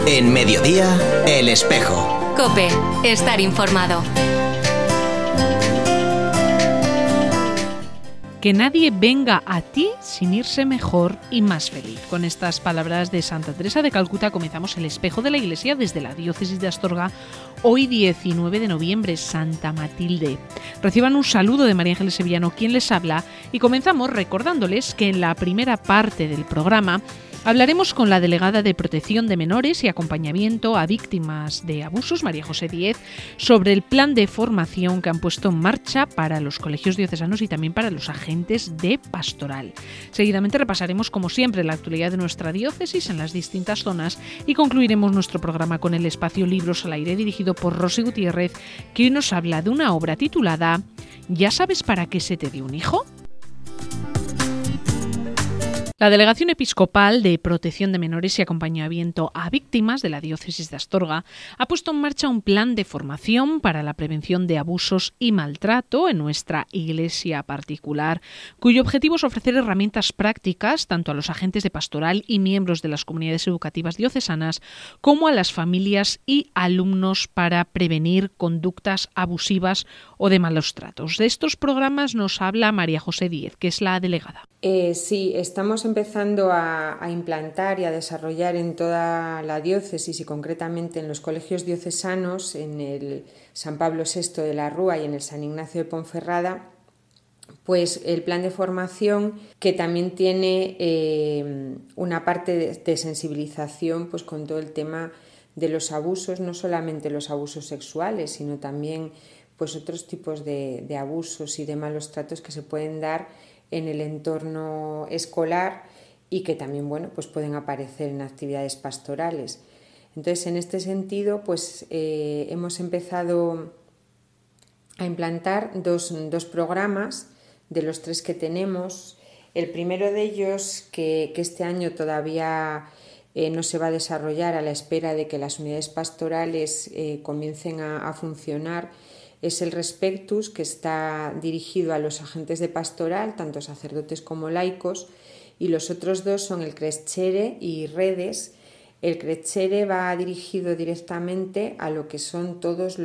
En Mediodía, El Espejo. COPE. Estar informado. Que nadie venga a ti sin irse mejor y más feliz. Con estas palabras de Santa Teresa de Calcuta comenzamos El Espejo de la Iglesia desde la diócesis de Astorga, hoy 19 de noviembre, Santa Matilde. Reciban un saludo de María Ángeles Sevillano, quien les habla, y comenzamos recordándoles que en la primera parte del programa hablaremos con la delegada de Protección de Menores y Acompañamiento a Víctimas de Abusos, María José Díez, sobre el plan de formación que han puesto en marcha para los colegios diocesanos y también para los agentes de pastoral. Seguidamente repasaremos, como siempre, la actualidad de nuestra diócesis en las distintas zonas y concluiremos nuestro programa con el espacio Libros al Aire, dirigido por Rosy Gutiérrez, que hoy nos habla de una obra titulada ¿Ya sabes para qué se te dio un hijo? La Delegación Episcopal de Protección de Menores y Acompañamiento a Víctimas de la Diócesis de Astorga ha puesto en marcha un plan de formación para la prevención de abusos y maltrato en nuestra iglesia particular, cuyo objetivo es ofrecer herramientas prácticas tanto a los agentes de pastoral y miembros de las comunidades educativas diocesanas como a las familias y alumnos para prevenir conductas abusivas o de malos tratos. De estos programas nos habla María José Díez, que es la delegada. Sí, estamos empezando a implantar y a desarrollar en toda la diócesis y concretamente en los colegios diocesanos, en el San Pablo VI de la Rúa y en el San Ignacio de Ponferrada, pues el plan de formación que también tiene una parte de sensibilización pues con todo el tema de los abusos, no solamente los abusos sexuales, sino también pues otros tipos de abusos y de malos tratos que se pueden dar en el entorno escolar y que también pues pueden aparecer en actividades pastorales. Entonces, en este sentido, pues hemos empezado a implantar dos programas de los 3 que tenemos. El primero de ellos, que este año todavía no se va a desarrollar a la espera de que las unidades pastorales comiencen a funcionar, es el Respectus, que está dirigido a los agentes de pastoral, tanto sacerdotes como laicos, y los otros 2 son el Crescere y Redes. El Crescere va dirigido directamente a lo que son todos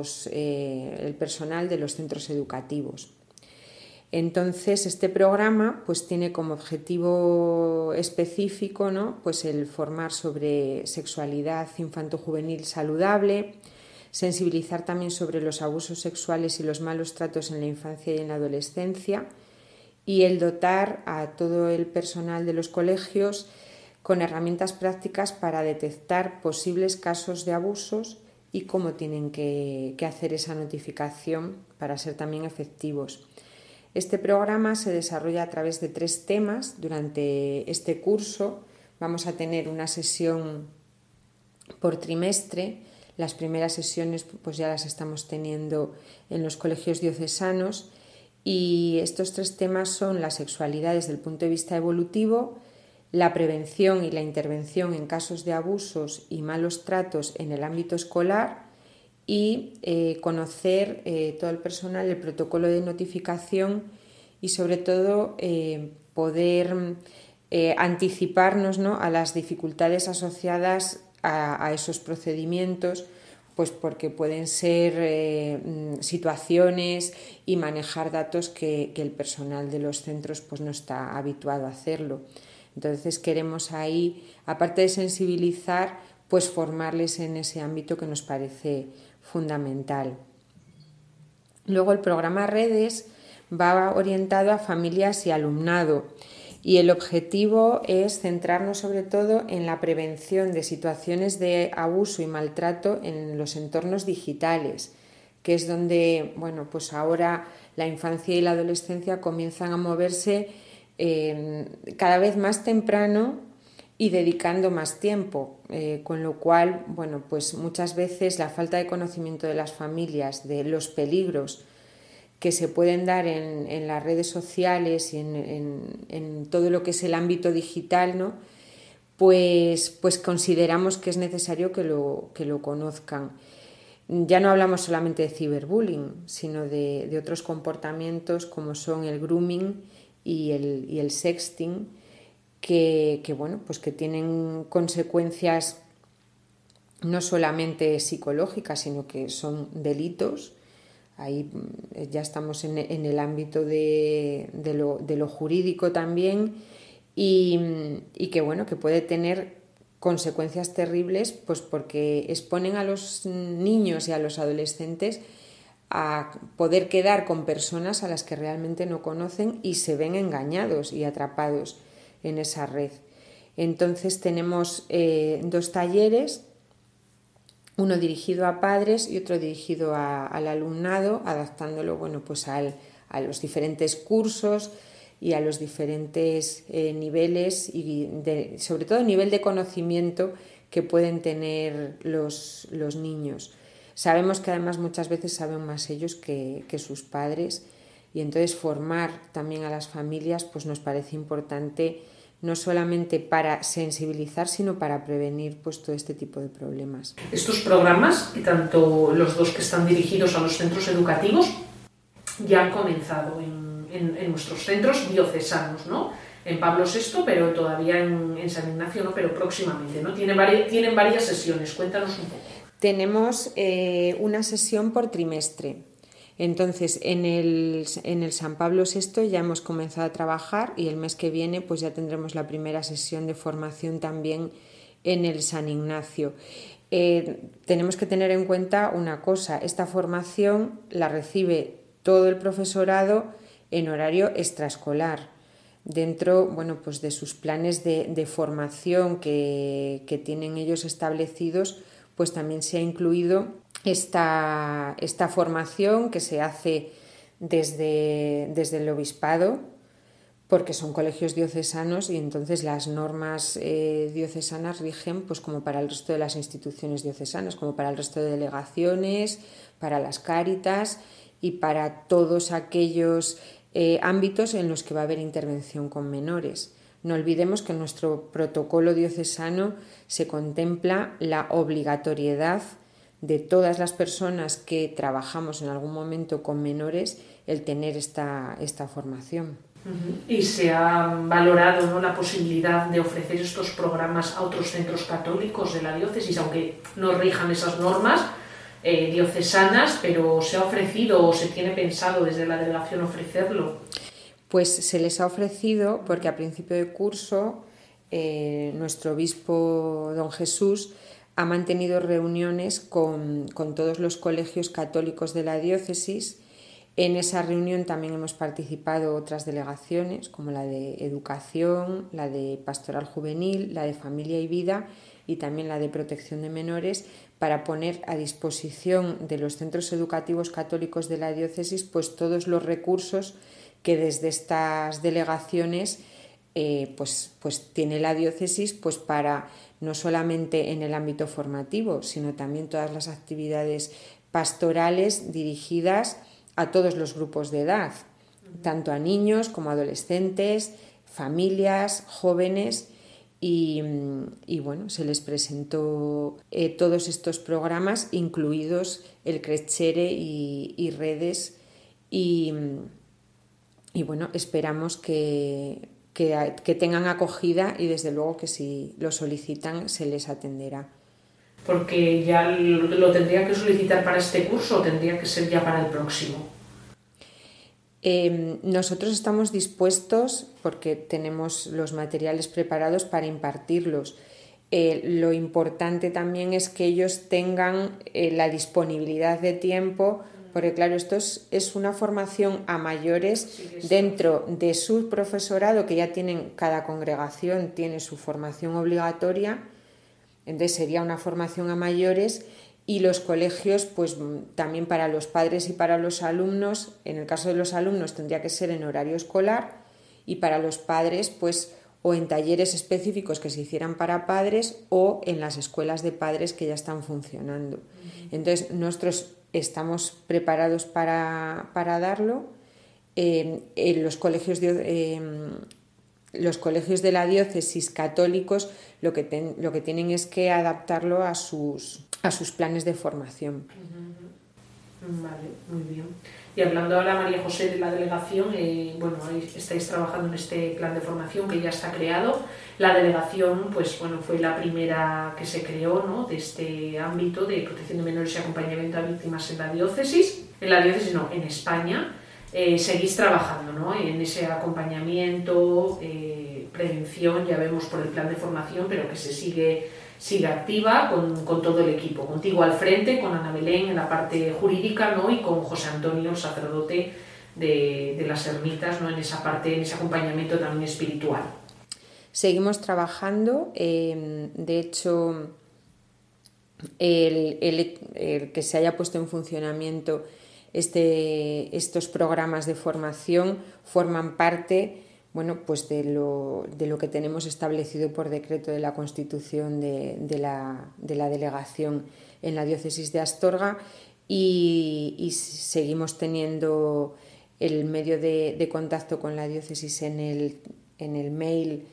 el personal de los centros educativos. Entonces, este programa pues tiene como objetivo específico, ¿no?, pues el formar sobre sexualidad infanto-juvenil saludable, sensibilizar también sobre los abusos sexuales y los malos tratos en la infancia y en la adolescencia, y el dotar a todo el personal de los colegios con herramientas prácticas para detectar posibles casos de abusos y cómo tienen que hacer esa notificación para ser también efectivos. Este programa se desarrolla a través de 3 temas. Durante este curso vamos a tener una sesión por trimestre. Las primeras sesiones pues ya las estamos teniendo en los colegios diocesanos y estos 3 temas son la sexualidad desde el punto de vista evolutivo, la prevención y la intervención en casos de abusos y malos tratos en el ámbito escolar y conocer todo el personal el protocolo de notificación y sobre todo poder anticiparnos, ¿no?, a las dificultades asociadas a esos procedimientos, pues porque pueden ser situaciones y manejar datos que el personal de los centros pues no está habituado a hacerlo. Entonces queremos ahí, aparte de sensibilizar, pues formarles en ese ámbito que nos parece fundamental. Luego el programa Redes va orientado a familias y alumnado. Y el objetivo es centrarnos sobre todo en la prevención de situaciones de abuso y maltrato en los entornos digitales, que es donde pues ahora la infancia y la adolescencia comienzan a moverse cada vez más temprano y dedicando más tiempo, con lo cual pues muchas veces la falta de conocimiento de las familias de los peligros que se pueden dar en las redes sociales y en todo lo que es el ámbito digital, ¿no?, pues consideramos que es necesario que lo conozcan. Ya no hablamos solamente de ciberbullying, sino de otros comportamientos como son el grooming y el sexting, que tienen consecuencias no solamente psicológicas, sino que son delitos. Ahí ya estamos en el ámbito de lo jurídico también, y que bueno, que puede tener consecuencias terribles, pues porque exponen a los niños y a los adolescentes a poder quedar con personas a las que realmente no conocen y se ven engañados y atrapados en esa red. Entonces tenemos 2 talleres, uno dirigido a padres y otro dirigido al alumnado, adaptándolo pues a los diferentes cursos y a los diferentes niveles y sobre todo el nivel de conocimiento que pueden tener los niños. Sabemos que además muchas veces saben más ellos que sus padres, y entonces formar también a las familias pues nos parece importante, no solamente para sensibilizar, sino para prevenir pues todo este tipo de problemas. Estos programas, y tanto los 2 que están dirigidos a los centros educativos, ya han comenzado en nuestros centros diocesanos, ¿no? En Pablo VI, pero todavía en San Ignacio no, pero próximamente, ¿no? Tienen varias sesiones, cuéntanos un poco. Tenemos una sesión por trimestre. Entonces, en el San Pablo VI ya hemos comenzado a trabajar, y el mes que viene pues ya tendremos la primera sesión de formación también en el San Ignacio. Tenemos que tener en cuenta una cosa: esta formación la recibe todo el profesorado en horario extraescolar, dentro pues de sus planes de formación que tienen ellos establecidos. Pues también se ha incluido esta formación que se hace desde el obispado, porque son colegios diocesanos, y entonces las normas diocesanas rigen pues como para el resto de las instituciones diocesanas, como para el resto de delegaciones, para las Cáritas y para todos aquellos ámbitos en los que va a haber intervención con menores. No olvidemos que en nuestro protocolo diocesano se contempla la obligatoriedad de todas las personas que trabajamos en algún momento con menores el tener esta formación. Y se ha valorado, ¿no?, la posibilidad de ofrecer estos programas a otros centros católicos de la diócesis, aunque no rijan esas normas diocesanas, pero se ha ofrecido o se tiene pensado desde la delegación ofrecerlo. Pues se les ha ofrecido porque a principio de curso nuestro obispo don Jesús ha mantenido reuniones con todos los colegios católicos de la diócesis. En esa reunión también hemos participado otras delegaciones, como la de Educación, la de Pastoral Juvenil, la de Familia y Vida y también la de Protección de Menores, para poner a disposición de los centros educativos católicos de la diócesis pues todos los recursos que desde estas delegaciones pues tiene la diócesis pues para no solamente en el ámbito formativo, sino también todas las actividades pastorales dirigidas a todos los grupos de edad, tanto a niños como a adolescentes, familias, jóvenes, y bueno, se les presentó todos estos programas, incluidos el Crescere y redes, y bueno, esperamos que tengan acogida, y desde luego que si lo solicitan se les atenderá. Porque ya lo tendría que solicitar para este curso o tendría que ser ya para el próximo. Nosotros estamos dispuestos porque tenemos los materiales preparados para impartirlos. Lo importante también es que ellos tengan la disponibilidad de tiempo, porque claro, esto es una formación a mayores dentro de su profesorado, que ya tienen, cada congregación tiene su formación obligatoria. Entonces sería una formación a mayores, y los colegios pues también para los padres y para los alumnos. En el caso de los alumnos tendría que ser en horario escolar, y para los padres pues o en talleres específicos que se hicieran para padres o en las escuelas de padres que ya están funcionando. Entonces nosotros estamos preparados para darlo. Los colegios de la diócesis católicos lo que tienen es que adaptarlo a sus planes de formación. Vale, muy bien. Y hablando ahora, María José, de la delegación, bueno, estáis trabajando en este plan de formación que ya está creado. La delegación, pues bueno, fue la primera que se creó, ¿no?, de este ámbito de protección de menores y acompañamiento a víctimas en la diócesis. En la diócesis no, en España. Seguís trabajando, ¿no?, en ese acompañamiento, prevención, ya vemos por el plan de formación, pero que se sigue activa con todo el equipo, contigo al frente, con Ana Belén en la parte jurídica, ¿no?, y con José Antonio, el sacerdote de las ermitas, ¿no?, en esa parte, en ese acompañamiento también espiritual. Seguimos trabajando, de hecho, el que se haya puesto en funcionamiento estos programas de formación forman parte, bueno, pues de lo que tenemos establecido por decreto de la Constitución de la delegación en la diócesis de Astorga, y seguimos teniendo el medio de contacto con la diócesis en el mail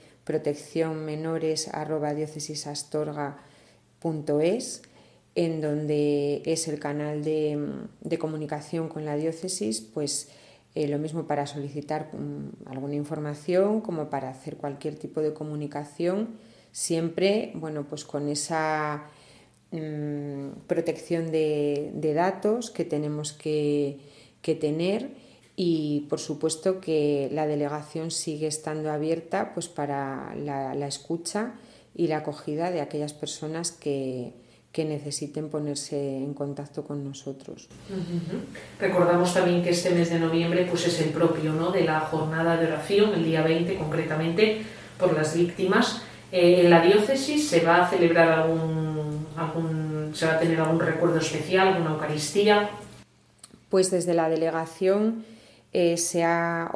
proteccionmenores@diócesisastorga.es, en donde es el canal de comunicación con la diócesis, pues lo mismo para solicitar alguna información como para hacer cualquier tipo de comunicación, siempre, bueno, pues con esa protección de datos que tenemos que tener, y por supuesto que la delegación sigue estando abierta pues para la escucha y la acogida de aquellas personas que necesiten ponerse en contacto con nosotros. Recordamos también que este mes de noviembre pues es el propio, ¿no?, de la jornada de oración, el día 20 concretamente, por las víctimas. En la diócesis se va a celebrar se va a tener algún recuerdo especial, alguna Eucaristía. Pues desde la delegación se ha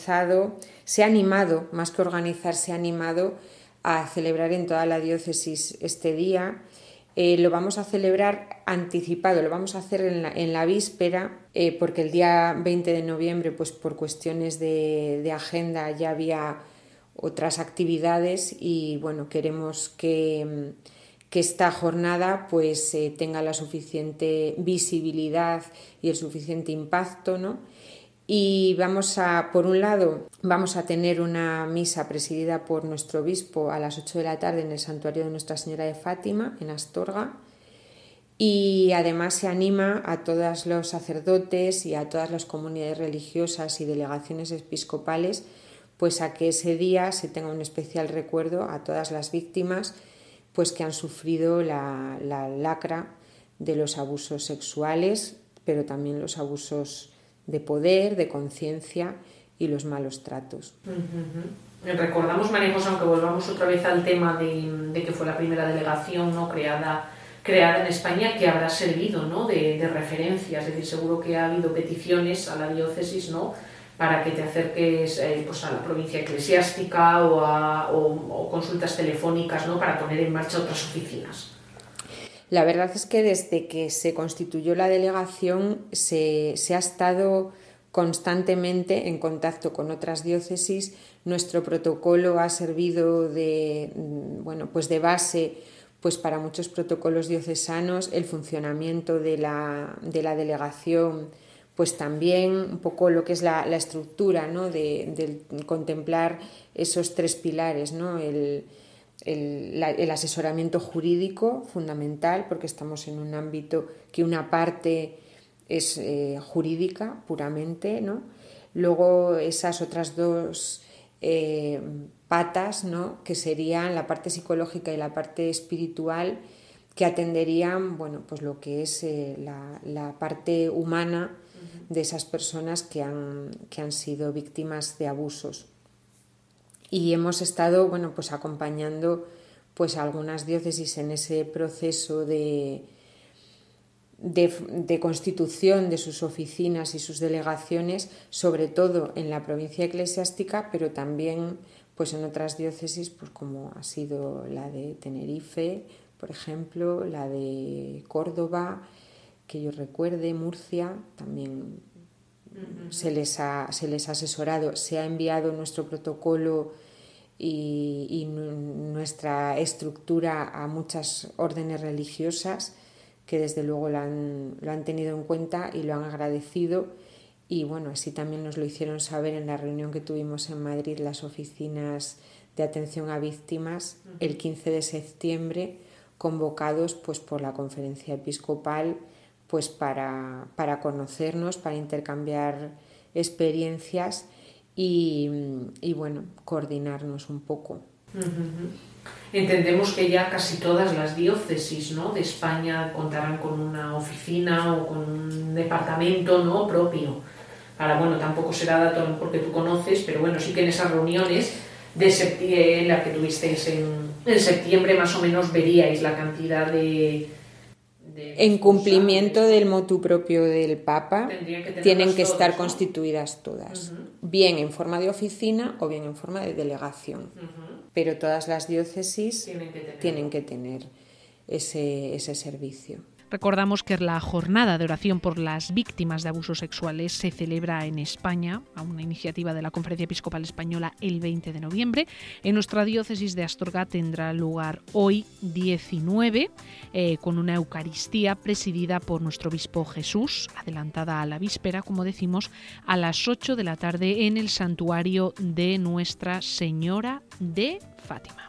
animado, más que organizar, se ha animado a celebrar en toda la diócesis este día. Lo vamos a celebrar anticipado, lo vamos a hacer en la víspera, porque el día 20 de noviembre, pues por cuestiones de agenda, ya había otras actividades, y bueno, queremos que esta jornada pues tenga la suficiente visibilidad y el suficiente impacto, ¿no? Y por un lado, vamos a tener una misa presidida por nuestro obispo a las 8 de la tarde en el santuario de Nuestra Señora de Fátima, en Astorga, y además se anima a todos los sacerdotes y a todas las comunidades religiosas y delegaciones episcopales pues a que ese día se tenga un especial recuerdo a todas las víctimas pues que han sufrido la lacra de los abusos sexuales, pero también los abusos de poder, de conciencia y los malos tratos. Recordamos, María José, aunque volvamos otra vez al tema de que fue la primera delegación, ¿no?, creada en España, que habrá servido, ¿no?, de referencia, es decir, seguro que ha habido peticiones a la diócesis, ¿no?, para que te acerques pues a la provincia eclesiástica o consultas telefónicas, ¿no?, para poner en marcha otras oficinas. La verdad es que desde que se constituyó la delegación se ha estado constantemente en contacto con otras diócesis. Nuestro protocolo ha servido de base pues para muchos protocolos diocesanos. El funcionamiento de la delegación, pues también un poco lo que es la estructura, ¿no?, de contemplar esos tres pilares, ¿no?, el asesoramiento jurídico, fundamental, porque estamos en un ámbito que una parte es jurídica puramente, ¿no? Luego esas otras dos patas, ¿no?, que serían la parte psicológica y la parte espiritual, que atenderían, bueno, pues lo que es la parte humana de esas personas que han sido víctimas de abusos. Y hemos estado, bueno, pues acompañando pues a algunas diócesis en ese proceso de constitución de sus oficinas y sus delegaciones, sobre todo en la provincia eclesiástica, pero también pues en otras diócesis, pues como ha sido la de Tenerife, por ejemplo, la de Córdoba, que yo recuerde, Murcia, también se les ha asesorado, se ha enviado nuestro protocolo y nuestra estructura a muchas órdenes religiosas que desde luego lo han tenido en cuenta y lo han agradecido. Y bueno, así también nos lo hicieron saber en la reunión que tuvimos en Madrid las oficinas de atención a víctimas el 15 de septiembre, convocados pues por la Conferencia Episcopal pues para conocernos, para intercambiar experiencias y bueno, coordinarnos un poco. Entendemos que ya casi todas las diócesis, ¿no?, de España contarán con una oficina o con un departamento, ¿no?, propio. Ahora, bueno, tampoco será dato a lo mejor que tú conoces, pero bueno, sí que en esas reuniones de septiembre, la que tuvisteis en septiembre, más o menos veríais la cantidad de en cumplimiento del motu propio del Papa, tienen que estar constituidas todas, bien en forma de oficina o bien en forma de delegación, pero todas las diócesis tienen que tener ese servicio. Recordamos que la jornada de oración por las víctimas de abusos sexuales se celebra en España, a una iniciativa de la Conferencia Episcopal Española, el 20 de noviembre. En nuestra diócesis de Astorga tendrá lugar hoy 19, con una Eucaristía presidida por nuestro obispo Jesús, adelantada a la víspera, como decimos, a las 8 de la tarde en el santuario de Nuestra Señora de Fátima.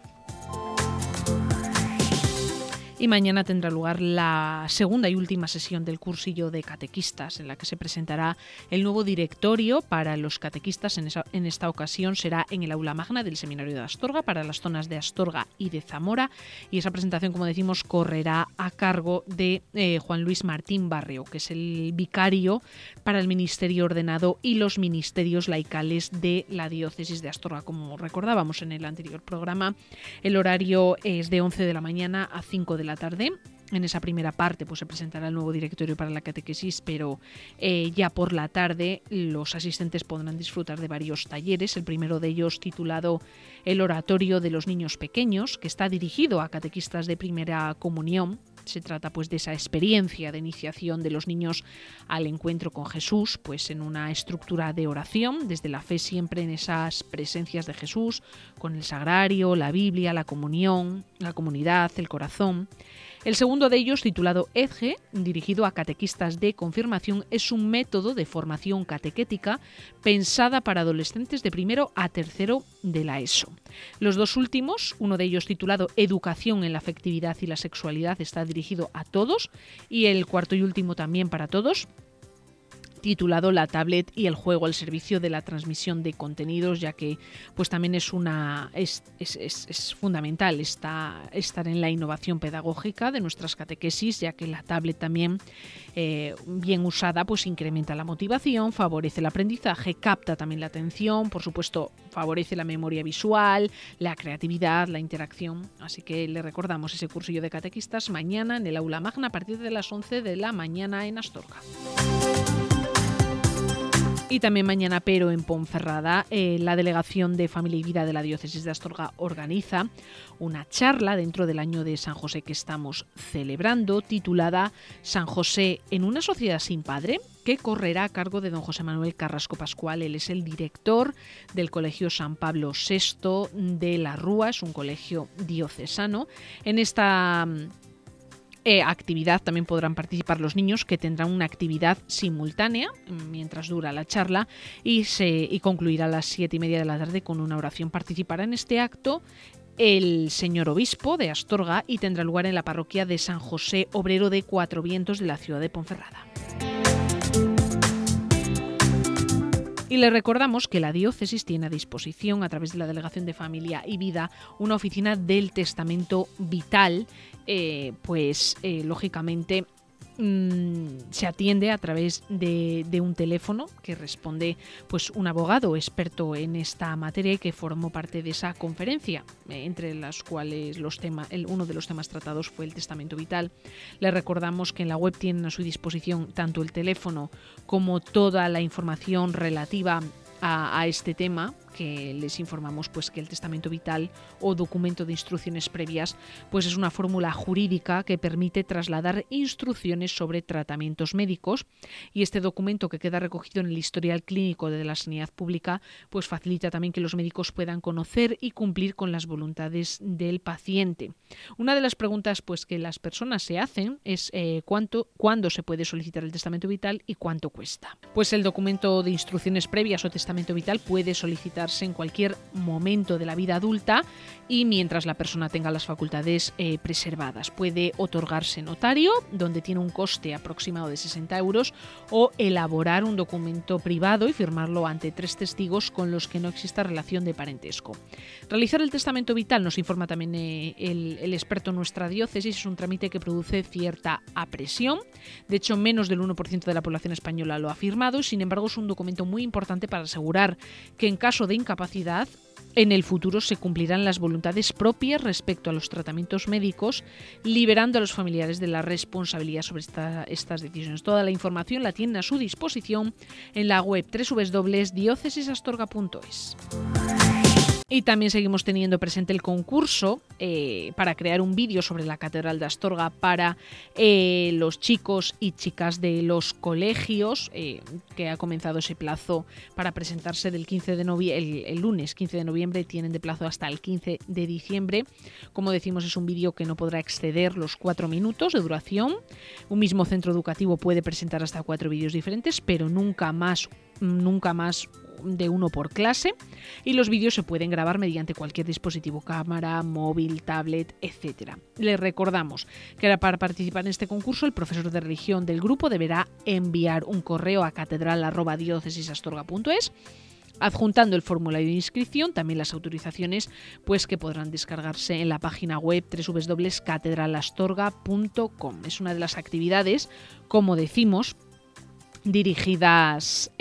Y mañana tendrá lugar la segunda y última sesión del cursillo de catequistas, en la que se presentará el nuevo directorio para los catequistas. En esta ocasión será en el aula magna del Seminario de Astorga, para las zonas de Astorga y de Zamora. Y esa presentación, como decimos, correrá a cargo de Juan Luis Martín Barrio, que es el vicario para el ministerio ordenado y los ministerios laicales de la diócesis de Astorga. Como recordábamos en el anterior programa, el horario es de 11 de la mañana a 5 de la tarde. En esa primera parte pues se presentará el nuevo directorio para la catequesis, pero ya por la tarde los asistentes podrán disfrutar de varios talleres. El primero de ellos, titulado El oratorio de los niños pequeños, que está dirigido a catequistas de primera comunión. Se trata pues de esa experiencia de iniciación de los niños al encuentro con Jesús, pues en una estructura de oración, desde la fe siempre en esas presencias de Jesús, con el sagrario, la Biblia, la comunión, la comunidad, el corazón. El segundo de ellos, titulado EDGE, dirigido a catequistas de confirmación, es un método de formación catequética pensada para adolescentes de primero a tercero de la ESO. Los dos últimos, uno de ellos titulado Educación en la afectividad y la sexualidad, está dirigido a todos, y el cuarto y último también para todos, titulado La tablet y el juego al servicio de la transmisión de contenidos, ya que pues también es fundamental estar en la innovación pedagógica de nuestras catequesis, ya que la tablet también, bien usada, pues incrementa la motivación, favorece el aprendizaje, capta también la atención, por supuesto favorece la memoria visual, la creatividad, la interacción. Así que le recordamos ese cursillo de catequistas mañana en el aula magna a partir de las 11 de la mañana en Astorga. Y también mañana, pero en Ponferrada, la Delegación de Familia y Vida de la Diócesis de Astorga organiza una charla dentro del año de San José que estamos celebrando, titulada San José en una sociedad sin padre, que correrá a cargo de don José Manuel Carrasco Pascual. Él es el director del Colegio San Pablo VI de la Rúa, es un colegio diocesano. En esta actividad también podrán participar los niños, que tendrán una actividad simultánea mientras dura la charla y concluirá a las 7:30 de la tarde con una oración. Participará en este acto el señor obispo de Astorga y tendrá lugar en la parroquia de San José Obrero de Cuatro Vientos de la ciudad de Ponferrada. Y le recordamos que la diócesis tiene a disposición, a través de la Delegación de Familia y Vida, una oficina del testamento vital, lógicamente se atiende a través de un teléfono que responde pues un abogado experto en esta materia y que formó parte de esa conferencia, entre las cuales uno de los temas tratados fue el testamento vital. Le recordamos que en la web tienen a su disposición tanto el teléfono como toda la información relativa a este tema, que les informamos pues que el testamento vital o documento de instrucciones previas pues es una fórmula jurídica que permite trasladar instrucciones sobre tratamientos médicos, y este documento, que queda recogido en el historial clínico de la sanidad pública, pues facilita también que los médicos puedan conocer y cumplir con las voluntades del paciente. Una de las preguntas pues que las personas se hacen es cuándo se puede solicitar el testamento vital y cuánto cuesta. Pues el documento de instrucciones previas o testamento vital puede solicitarse en cualquier momento de la vida adulta y mientras la persona tenga las facultades preservadas. Puede otorgarse notario, donde tiene un coste aproximado de 60 euros, o elaborar un documento privado y firmarlo ante 3 testigos con los que no exista relación de parentesco. Realizar el testamento vital, nos informa también el experto en nuestra diócesis, es un trámite que produce cierta apresión. De hecho, menos del 1% de la población española lo ha firmado, y sin embargo es un documento muy importante para asegurar que en caso de incapacidad en el futuro se cumplirán las voluntades propias respecto a los tratamientos médicos, liberando a los familiares de la responsabilidad sobre estas decisiones. Toda la información la tienen a su disposición en la web www.diocesisastorga.es. Y también seguimos teniendo presente el concurso para crear un vídeo sobre la Catedral de Astorga para los chicos y chicas de los colegios, que ha comenzado ese plazo para presentarse del 15 de noviembre, el lunes 15 de noviembre, tienen de plazo hasta el 15 de diciembre. Como decimos, es un vídeo que no podrá exceder los 4 minutos de duración. Un mismo centro educativo puede presentar hasta 4 vídeos diferentes, pero nunca más de uno por clase, y los vídeos se pueden grabar mediante cualquier dispositivo, cámara, móvil, tablet, etc. Les recordamos que para participar en este concurso el profesor de religión del grupo deberá enviar un correo a catedral@diocesisastorga.es, adjuntando el formulario de inscripción, también las autorizaciones pues que podrán descargarse en la página web www.catedralastorga.com. Es una de las actividades, como decimos, dirigidas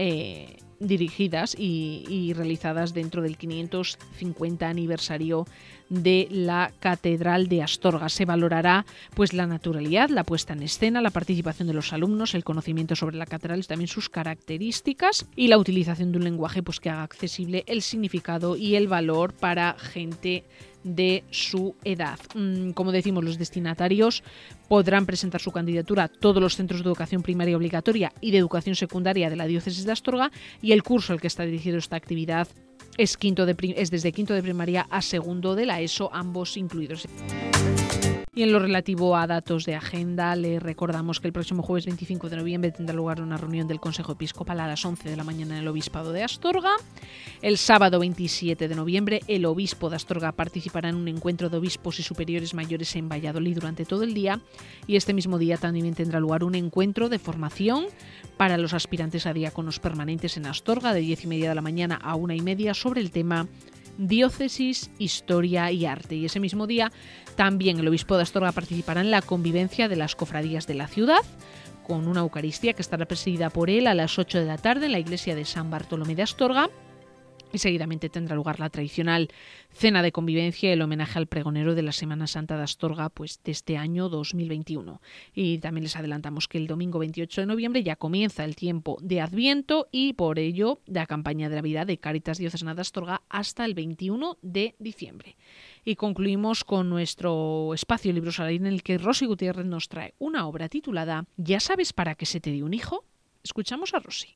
y realizadas dentro del 550 aniversario de la Catedral de Astorga. Se valorará pues la naturalidad, la puesta en escena, la participación de los alumnos, el conocimiento sobre la catedral, también sus características, y la utilización de un lenguaje pues que haga accesible el significado y el valor para gente de su edad. Como decimos, los destinatarios podrán presentar su candidatura a todos los centros de educación primaria obligatoria y de educación secundaria de la diócesis de Astorga, y el curso al que está dirigido esta actividad es desde quinto de primaria a segundo de la ESO, ambos incluidos. Y en lo relativo a datos de agenda, le recordamos que el próximo jueves 25 de noviembre tendrá lugar una reunión del Consejo Episcopal a las 11 de la mañana en el Obispado de Astorga. El sábado 27 de noviembre, el Obispo de Astorga participará en un encuentro de obispos y superiores mayores en Valladolid durante todo el día, y este mismo día también tendrá lugar un encuentro de formación para los aspirantes a diáconos permanentes en Astorga de 10:30 de la mañana a 1:30 sobre el tema Diócesis, Historia y Arte. Y ese mismo día también el Obispo de Astorga participará en la convivencia de las cofradías de la ciudad, con una Eucaristía que estará presidida por él a las 8 de la tarde en la iglesia de San Bartolomé de Astorga. Y seguidamente tendrá lugar la tradicional cena de convivencia y el homenaje al pregonero de la Semana Santa de Astorga pues, de este año 2021. Y también les adelantamos que el domingo 28 de noviembre ya comienza el tiempo de Adviento, y por ello la campaña de Navidad de Cáritas Diocesana de Astorga hasta el 21 de diciembre. Y concluimos con nuestro espacio Libros al Aire, en el que Rosy Gutiérrez nos trae una obra titulada ¿Ya sabes para qué se te dio un hijo? Escuchamos a Rosy.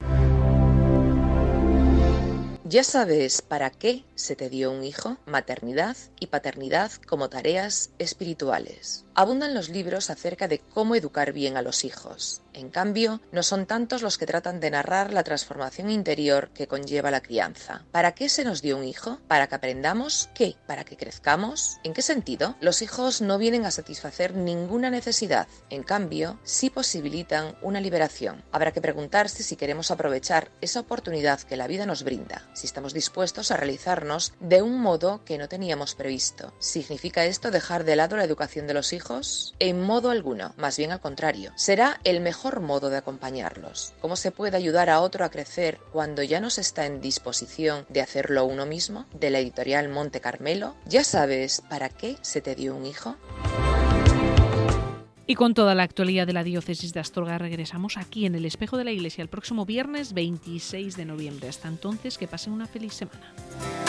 ¿Ya sabes para qué se te dio un hijo? Maternidad y paternidad como tareas espirituales. Abundan los libros acerca de cómo educar bien a los hijos. En cambio, no son tantos los que tratan de narrar la transformación interior que conlleva la crianza. ¿Para qué se nos dio un hijo? ¿Para que aprendamos qué? ¿Para que crezcamos? ¿En qué sentido? Los hijos no vienen a satisfacer ninguna necesidad. En cambio, sí posibilitan una liberación. Habrá que preguntarse si queremos aprovechar esa oportunidad que la vida nos brinda, si estamos dispuestos a realizarnos de un modo que no teníamos previsto. ¿Significa esto dejar de lado la educación de los hijos? En modo alguno, más bien al contrario. Será el mejor modo de acompañarlos. ¿Cómo se puede ayudar a otro a crecer cuando ya no se está en disposición de hacerlo uno mismo? De la editorial Monte Carmelo. ¿Ya sabes para qué se te dio un hijo? Y con toda la actualidad de la diócesis de Astorga regresamos aquí en el Espejo de la Iglesia el próximo viernes 26 de noviembre. Hasta entonces, que pasen una feliz semana.